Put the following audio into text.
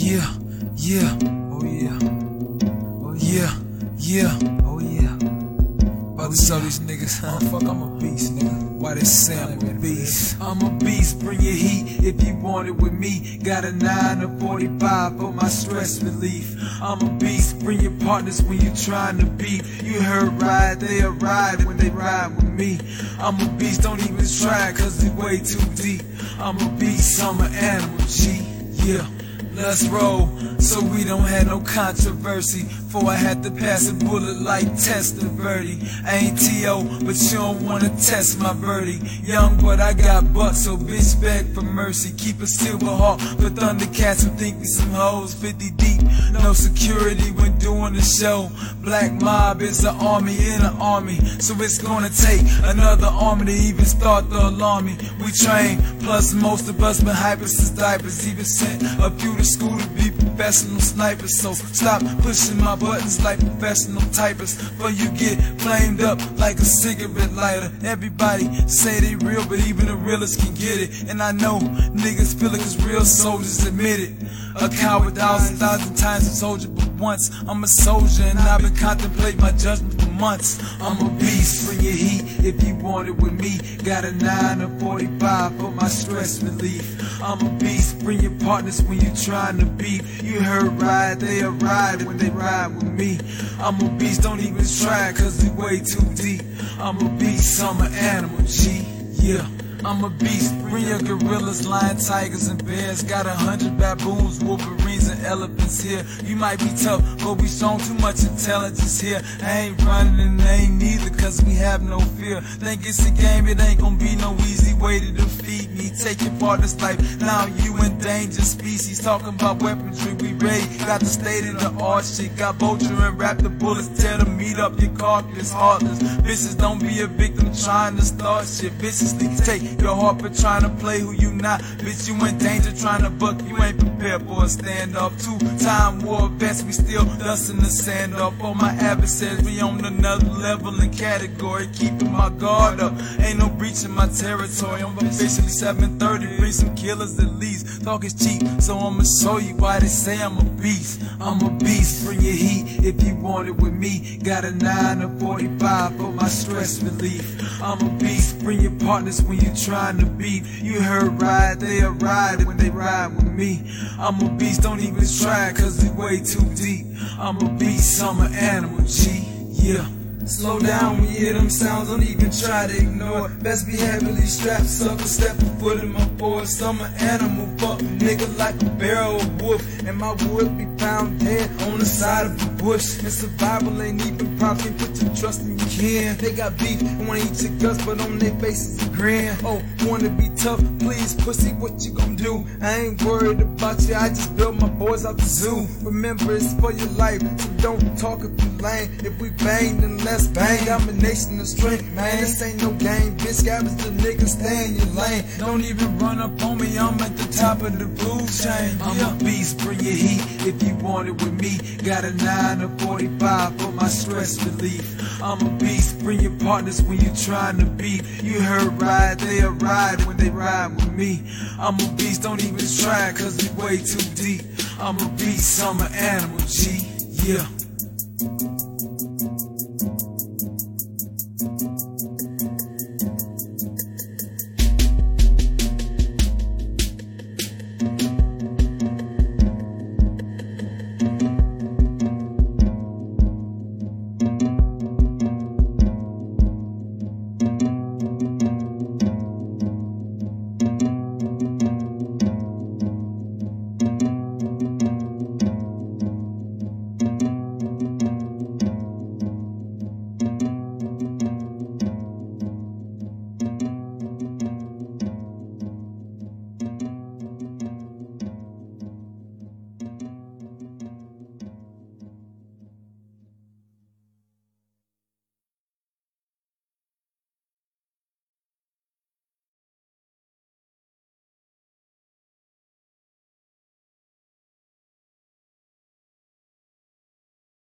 Yeah, yeah, oh yeah, oh yeah, yeah, oh yeah. About to tell these niggas, fuck, I'm a beast, nigga. Why they say I'm a beast? I'm a beast, bring your heat if you want it with me. Got a 9 to 45 for my stress relief. I'm a beast, bring your partners when you trying to beat. You heard ride, they'll ride when they ride with me. I'm a beast, don't even try, cause it's way too deep. I'm a beast, I'm an animal, G, yeah. Let's roll, so we don't have no controversy. Before I had to pass a bullet like Testa Verde. I ain't T.O., but you don't wanna test my birdie. Young, but I got bucks, so bitch beg for mercy. Keep a silver heart for Thundercats who think we some hoes. 50 deep, no security when doing the show. Black mob is an army in an army, so it's gonna take another army to even start to alarm me. We train, plus most of us been hypers since diapers. Even sent a few to school to be professional snipers. So stop pushing my buttons like professional typers, but you get flamed up like a cigarette lighter. Everybody say they real, but even the realest can get it. And I know niggas feel it cause real soldiers admit it. A coward thousand times a soldier, but once I'm a soldier, and I've been contemplating my judgment for months. I'm a beast, bring your heat if you want it with me. Got a 9 to 45 for my stress relief. I'm a beast, bring your partners when you trying to beat. You heard ride, they'll ride when they ride with me. I'm a beast, don't even try, cause it's way too deep. I'm a beast, I'm an animal, G, yeah. I'm a beast, bring your gorillas, lion, tigers, and bears. Got 100 baboons, wolverines, and elephants here. You might be tough, but we strong, too much intelligence here. I ain't running and I ain't neither, cause we have no fear. Think it's a game, it ain't gonna be no easy way to defeat me. Take your partner's life, now you endangered species. Talking about weaponry, we ready. Got the state of the art shit, got vulture and wrap the bullets. Tear the meat up your carcass, heartless. Bitches, don't be a victim trying to start shit. Viciously take your heart for trying to play who you not. Bitch, you in danger trying to buck, you ain't prepared for a standoff. 2-time war vets, we still dusting the sand off. All my adversaries, we on another level and category. Keeping my guard up, ain't no breach in my territory. I'm officially 730, bring some killers at least. Talk is cheap, so I'ma show you why they say I'm a beast. I'm a beast, bring your heat if you want it with me. Got a 9 to 45 for my stress relief. I'm a beast, bring your partners when you trying to beat. You heard ride, they'll ride when they ride with me. I'm a beast, don't even try, cause it's way too deep. I'm a beast, I'm an animal, G, yeah. Slow down when you hear them sounds, don't even try to ignore it. Best be heavily strapped, sucker, step a foot in my forest. I'm an animal, fuck nigga like a barrel of wolf. And my wood be found dead on the side of a bush. And survival ain't even proper, can't put your trust in your kin. They got beef and wanna eat your guts, but on their faces a grin. Oh, wanna be tough, please pussy, what you gon' do? I ain't worried about you, I just built my boys out the zoo. Remember it's for your life, so don't talk if you lame. If we bang, then let's bang. Domination of strength, man, this ain't no game. Bitch, scavenge the nigga, stay in your lane. Don't even run up on me, I'm at the top of the food chain. I'm a beast, bring your heat if you want it with me. Got a 9 to 45 for my stress relief. I'm a beast, bring your partners when you trying to beat. You heard ride, they'll ride when they ride with me. I'm a beast, don't even try, cause it's way too deep. I'm a beast, I'm an animal, G, yeah.